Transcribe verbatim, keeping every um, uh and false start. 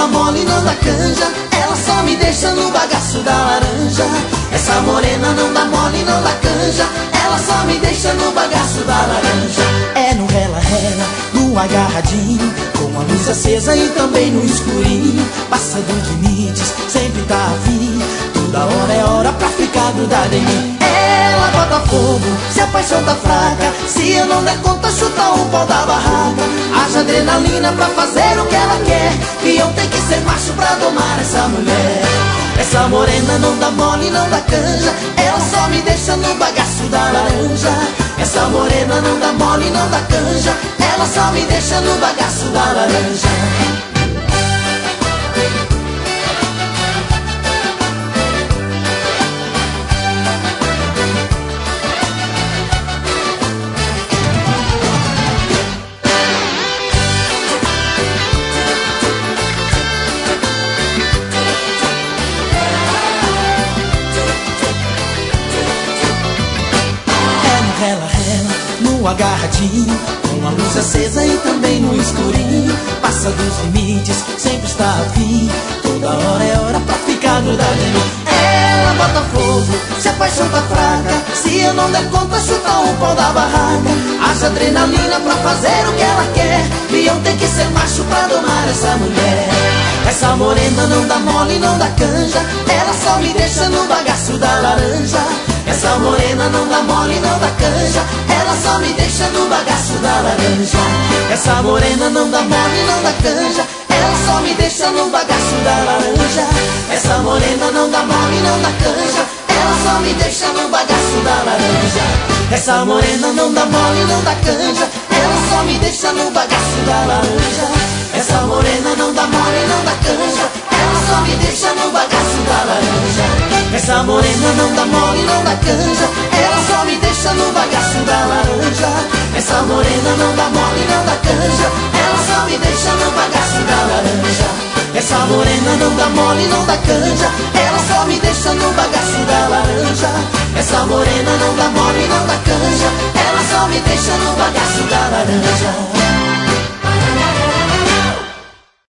dá mole, não dá canja, ela só me deixa no bagaço da laranja. Essa morena não dá mole, não dá canja, ela só me deixa no bagaço da laranja. É no rela-rela, no agarradinho, com a luz acesa e também no escurinho. Passa dos limites, sempre tá afim, toda hora é hora pra ficar grudada em mim. Ela bota fogo, se a paixão tá fraca, se eu não der conta chuta o pau da barraca. Haja adrenalina pra fazer o que ela quer, e eu tenho que ser macho pra domar essa mulher. Essa morena não dá mole, não dá canja, ela só me deixa no bagaço da laranja. Essa morena não dá mole, não dá canja, ela só me deixa no bagaço da laranja. Rela, rela, no agarradinho, com a luz acesa e também no escurinho. Passa dos limites, sempre está afim, toda hora é hora pra ficar grudada em mim. Ela bota fogo, se a paixão tá fraca, se eu não der conta chuta o pau da barraca. Haja adrenalina pra fazer o que ela quer, e eu tenho que ser macho pra domar essa mulher. Essa morena não dá mole, não dá canja, ela só me deixa no bagaço da laranja. Essa morena não dá mole, não dá canja, ela só me deixa no bagaço da laranja. Essa morena não dá mole, não dá canja, ela só me deixa no bagaço da laranja. Essa morena não dá mole, não dá canja, ela só me deixa no bagaço da laranja. Essa morena não dá mole, não dá canja, ela só me deixa no bagaço da laranja. Essa morena não dá mole, não dá canja, ela só me deixa no bagaço da laranja. Essa morena não dá mole, não dá canja, ela só me deixa no bagaço da laranja. Essa morena não dá mole, não dá canja, ela só me deixa no bagaço da laranja. Essa morena não dá mole, não dá canja, ela só me deixa no bagaço da laranja. Essa morena não dá mole, não dá canja, ela só me deixa no bagaço da laranja.